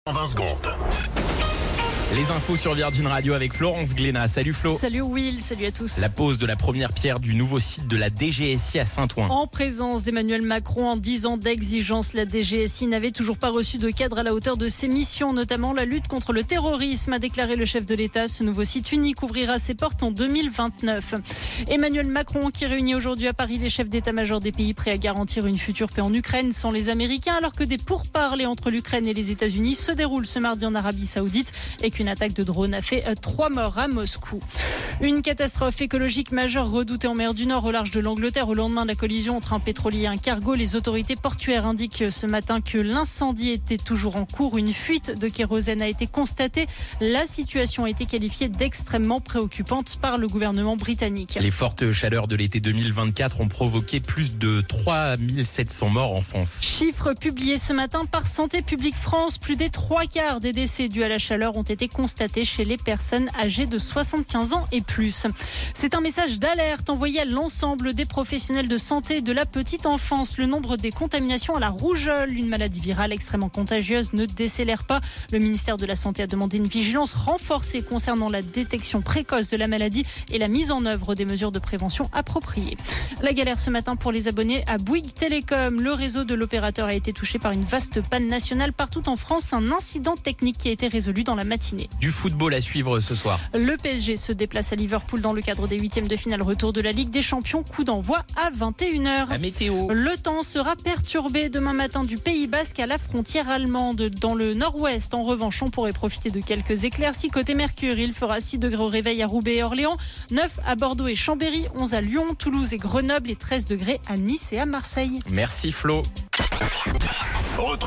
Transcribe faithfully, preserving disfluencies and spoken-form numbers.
En vingt secondes. Les infos sur Virgin Radio avec Florence Glénat. Salut Flo. Salut Will, salut à tous. La pose de la première pierre du nouveau site de la D G S I à Saint-Ouen. En présence d'Emmanuel Macron, en dix ans d'exigence, la D G S I n'avait toujours pas reçu de cadre à la hauteur de ses missions, notamment la lutte contre le terrorisme, a déclaré le chef de l'État. Ce nouveau site unique ouvrira ses portes en deux mille vingt-neuf. Emmanuel Macron qui réunit aujourd'hui à Paris les chefs d'état-major des pays prêts à garantir une future paix en Ukraine sans les Américains, alors que des pourparlers entre l'Ukraine et les États-Unis se déroulent ce mardi en Arabie Saoudite et qu'une attaque de drone a fait trois morts à Moscou. Une catastrophe écologique majeure redoutée en mer du Nord au large de l'Angleterre au lendemain de la collision entre un pétrolier et un cargo. Les autorités portuaires indiquent ce matin que l'incendie était toujours en cours. Une fuite de kérosène a été constatée. La situation a été qualifiée d'extrêmement préoccupante par le gouvernement britannique. Les fortes chaleurs de l'été deux mille vingt-quatre ont provoqué plus de trois mille sept cents morts en France. Chiffre publié ce matin par Santé publique France. Plus des trois quarts des décès dus à la chaleur ont été constatés chez les personnes âgées de soixante-quinze ans et plus. C'est un message d'alerte envoyé à l'ensemble des professionnels de santé de la petite enfance. Le nombre des contaminations à la rougeole, une maladie virale extrêmement contagieuse, ne décélère pas. Le ministère de la Santé a demandé une vigilance renforcée concernant la détection précoce de la maladie et la mise en œuvre des mesures de prévention appropriées. La galère ce matin pour les abonnés à Bouygues Télécom. Le réseau de l'opérateur a été touché par une vaste panne nationale partout en France. Un incident technique qui a été résolu dans la matinée. Du football à suivre ce soir. Le P S G se déplace à Liverpool dans le cadre des huitièmes de finale retour de la Ligue des Champions. Coup d'envoi à vingt et une heures. La météo. Le temps sera perturbé demain matin du Pays Basque à la frontière allemande. Dans le nord-ouest, en revanche, on pourrait profiter de quelques éclaircies. Côté Mercure, il fera six degrés au réveil à Roubaix et Orléans, neuf à Bordeaux et Chambéry, onze à Lyon, Toulouse et Grenoble et treize degrés à Nice et à Marseille. Merci Flo.